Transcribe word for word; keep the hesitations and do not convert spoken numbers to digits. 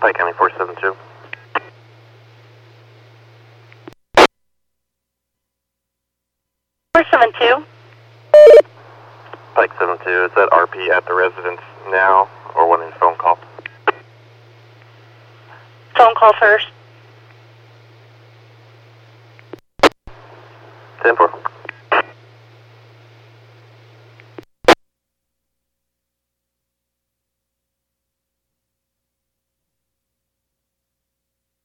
Pike County four seven two. four seven two. Pike seven two, is that R P at the residence now, or wanting a phone call? Phone call first.